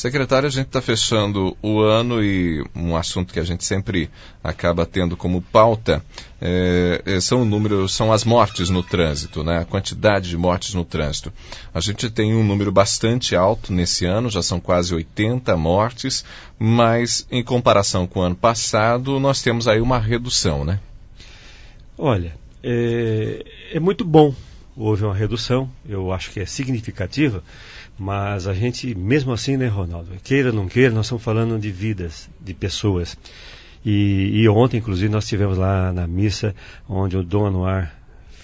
Secretário, a gente está fechando o ano e um assunto que a gente sempre acaba tendo como pauta são as mortes no trânsito, né? A quantidade de mortes no trânsito. A gente tem um número bastante alto nesse ano, já são quase 80 mortes, mas em comparação com o ano passado, nós temos aí uma redução, né? Olha, é muito bom. Houve uma redução, eu acho que é significativa, mas a gente, mesmo assim, né, Ronaldo, queira ou não queira, nós estamos falando de vidas, de pessoas. E ontem, inclusive, nós estivemos lá na missa, onde o Dom Anuar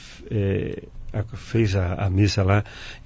fez a missa lá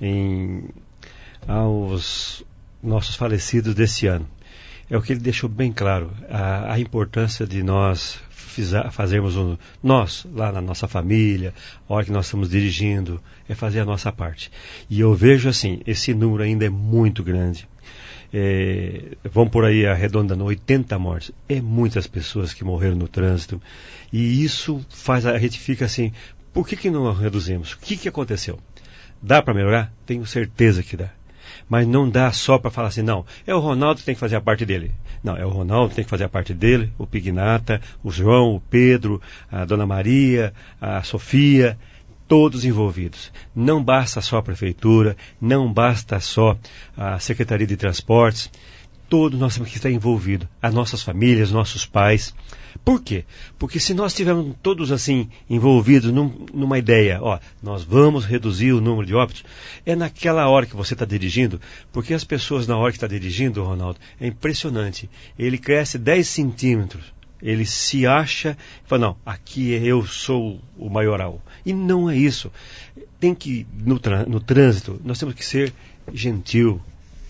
aos nossos falecidos desse ano. É o que ele deixou bem claro, a importância de nós fazermos nós, lá na nossa família, a hora que nós estamos dirigindo, é fazer a nossa parte. E eu vejo assim, esse número ainda é muito grande. Vamos por aí arredondando, 80 mortes. É muitas pessoas que morreram no trânsito. E isso faz, a gente fica assim, por que não reduzimos? O que aconteceu? Dá para melhorar? Tenho certeza que dá. Mas não dá só para falar assim, não, é o Ronaldo que tem que fazer a parte dele. Não, é o Ronaldo que tem que fazer a parte dele, o Pignata, o João, o Pedro, a Dona Maria, a Sofia, todos envolvidos. Não basta só a Prefeitura, não basta só a Secretaria de Transportes, todos nós temos que estar envolvidos, as nossas famílias, nossos pais. Por quê? Porque se nós estivermos todos assim envolvidos numa ideia, nós vamos reduzir o número de óbitos, é naquela hora que você está dirigindo, porque as pessoas na hora que está dirigindo, Ronaldo, é impressionante, ele cresce 10 centímetros, ele se acha, fala, não, aqui eu sou o maioral. E não é isso. Tem que, no trânsito, nós temos que ser gentil,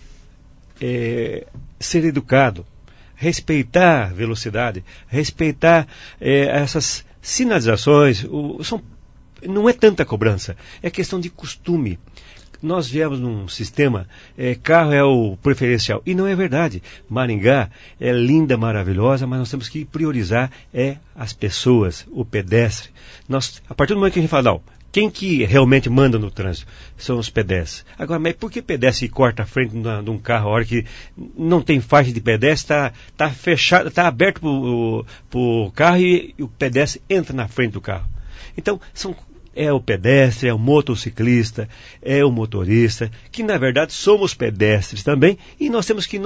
ser educado, respeitar a velocidade, respeitar essas sinalizações. Não é tanta cobrança, é questão de costume. Nós viemos num sistema, carro é o preferencial, e não é verdade. Maringá é linda, maravilhosa, mas nós temos que priorizar as pessoas, o pedestre. A partir do momento que a gente fala, não, quem que realmente manda no trânsito? São os pedestres. Agora, mas por que pedestre corta a frente de um carro a hora que não tem faixa de pedestre, está fechado, está aberto para o carro e o pedestre entra na frente do carro? Então, é o pedestre, é o motociclista, é o motorista, que na verdade somos pedestres também, e nós temos que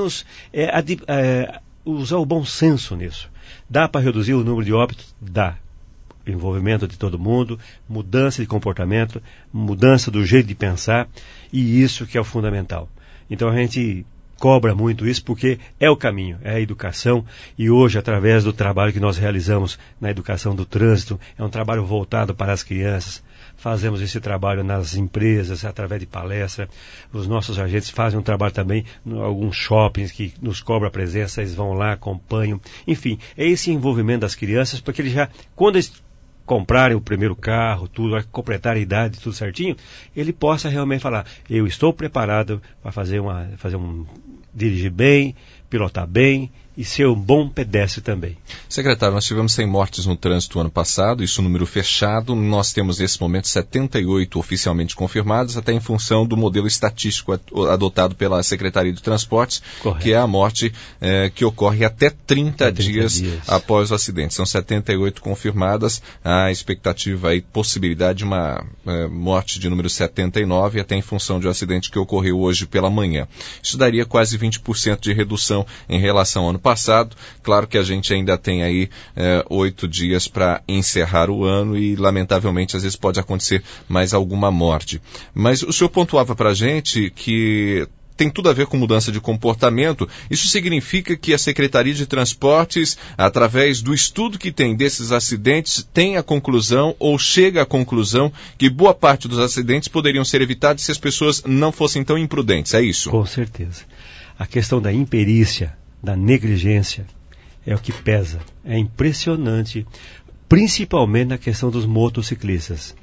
usar o bom senso nisso. Dá para reduzir o número de óbitos? Dá. Envolvimento de todo mundo, mudança de comportamento, mudança do jeito de pensar, e isso que é o fundamental. Então a gente cobra muito isso porque é o caminho, é a educação, e hoje, através do trabalho que nós realizamos na educação do trânsito, é um trabalho voltado para as crianças. Fazemos esse trabalho nas empresas, através de palestra. Os nossos agentes fazem um trabalho também em alguns shoppings que nos cobram a presença, eles vão lá, acompanham. Enfim, é esse envolvimento das crianças, porque quando eles comprarem o primeiro carro, tudo, completar a idade, tudo certinho, ele possa realmente falar, eu estou preparado para dirigir bem, pilotar bem e ser um bom pedestre também. Secretário, nós tivemos 100 mortes no trânsito ano passado, isso número fechado. Nós temos nesse momento 78 oficialmente confirmados, até em função do modelo estatístico adotado pela Secretaria de Transportes, correto, que é a morte que ocorre até 30 dias após o acidente. São 78 confirmadas, a expectativa aí, possibilidade de uma morte de número 79, até em função de um acidente que ocorreu hoje pela manhã. Isso daria quase 20% de redução em relação ao ano passado. Claro que a gente ainda tem aí 8 dias para encerrar o ano e, lamentavelmente, às vezes pode acontecer mais alguma morte. Mas o senhor pontuava para a gente que tem tudo a ver com mudança de comportamento. Isso significa que a Secretaria de Transportes, através do estudo que tem desses acidentes, tem a conclusão ou chega à conclusão que boa parte dos acidentes poderiam ser evitados se as pessoas não fossem tão imprudentes. É isso? Com certeza. A questão da imperícia, da negligência, é o que pesa. É impressionante, principalmente na questão dos motociclistas.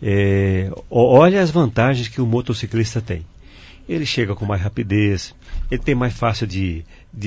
Olha as vantagens que o motociclista tem. Ele chega com mais rapidez, ele tem mais fácil de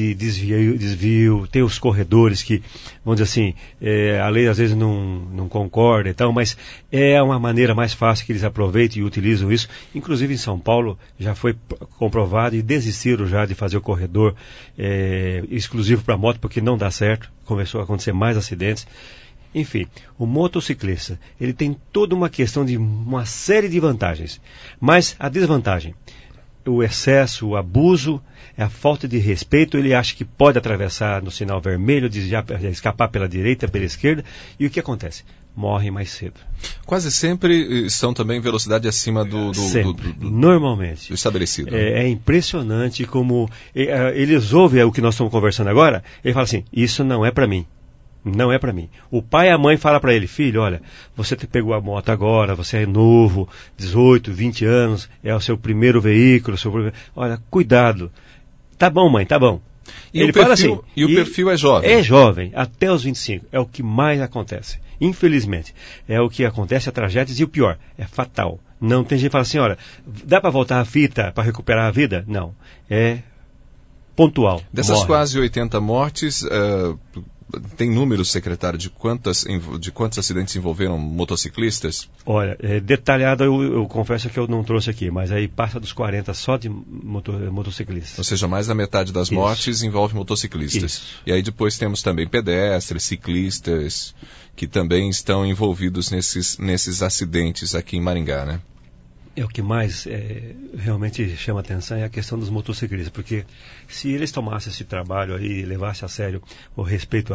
desvio, tem os corredores que, vamos dizer assim, a lei às vezes não concorda e tal, mas é uma maneira mais fácil que eles aproveitam e utilizam isso. Inclusive em São Paulo já foi comprovado e desistiram já de fazer o corredor exclusivo para moto, porque não dá certo, começou a acontecer mais acidentes. Enfim, o motociclista, ele tem toda uma questão de uma série de vantagens, mas a desvantagem, o excesso, o abuso, a falta de respeito, ele acha que pode atravessar no sinal vermelho, escapar pela direita, pela esquerda, e o que acontece? Morre mais cedo. Quase sempre estão também em velocidade acima normalmente. do estabelecido. É impressionante como eles ouvem o que nós estamos conversando agora, ele fala assim, isso não é para mim. Não é para mim. O pai e a mãe falam para ele, filho, olha, você pegou a moto agora, você é novo, 18, 20 anos, é o seu primeiro veículo, olha, cuidado. Tá bom, mãe, tá bom. E ele fala assim. E o perfil é jovem? É jovem, até os 25. É o que mais acontece. Infelizmente. É o que acontece, a tragédias, e o pior, é fatal. Não tem gente que fala assim, olha, dá para voltar a fita para recuperar a vida? Não. É pontual. Dessas morre. Quase 80 mortes, tem números, secretário, de quantos acidentes envolveram motociclistas? Olha, detalhado eu confesso que eu não trouxe aqui, mas aí passa dos 40 só de motociclistas. Ou seja, mais da metade das mortes envolve motociclistas. Isso. E aí depois temos também pedestres, ciclistas, que também estão envolvidos nesses acidentes aqui em Maringá, né? O que mais realmente chama atenção é a questão dos motociclistas, porque se eles tomassem esse trabalho aí e levassem a sério o respeito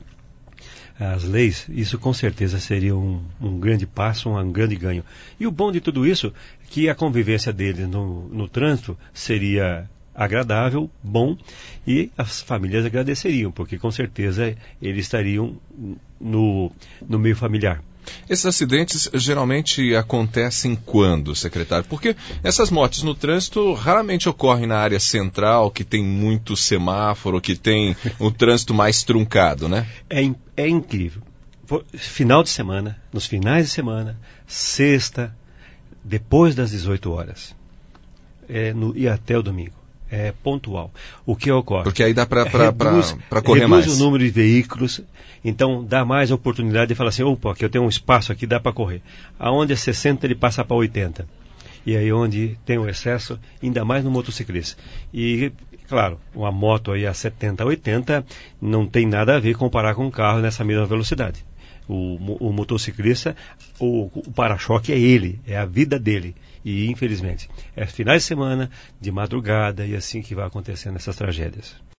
às leis, isso com certeza seria um grande passo, um grande ganho. E o bom de tudo isso é que a convivência deles no trânsito seria agradável, bom, e as famílias agradeceriam, porque com certeza eles estariam no meio familiar. Esses acidentes geralmente acontecem quando, secretário? Porque essas mortes no trânsito raramente ocorrem na área central, que tem muito semáforo, que tem o trânsito mais truncado, né? É incrível. Final de semana, nos finais de semana, sexta, depois das 18 horas, e até o domingo. É pontual. O que ocorre? Porque aí dá para correr mais. Reduz o número de veículos, então dá mais oportunidade de falar assim, opa, aqui eu tenho um espaço aqui, dá para correr. Aonde é 60, ele passa para 80. E aí onde tem o excesso, ainda mais no motociclista. E, claro, uma moto aí a 70, 80, não tem nada a ver comparar com um carro nessa mesma velocidade. O motociclista, o para-choque é ele, é a vida dele. E, infelizmente, finais de semana, de madrugada, e assim que vai acontecendo essas tragédias.